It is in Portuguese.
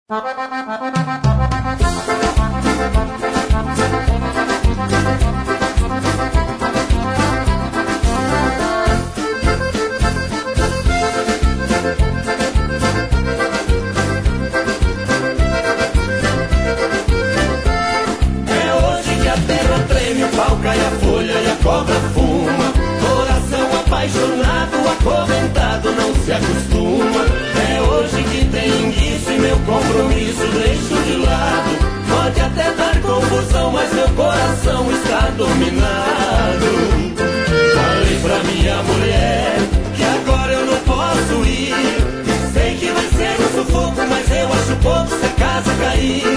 hoje que a terra treme, o pau cai, a folha e a cobra fuma. Coração apaixonado, acorrentado, não se acostuma. É hoje que tem guiço e meu compromisso deixo de lado. Pode até dar confusão, mas meu coração está dominado. Falei pra minha mulher que agora eu não posso ir. Sei que vai ser um sufoco, mas eu acho pouco se a casa cair.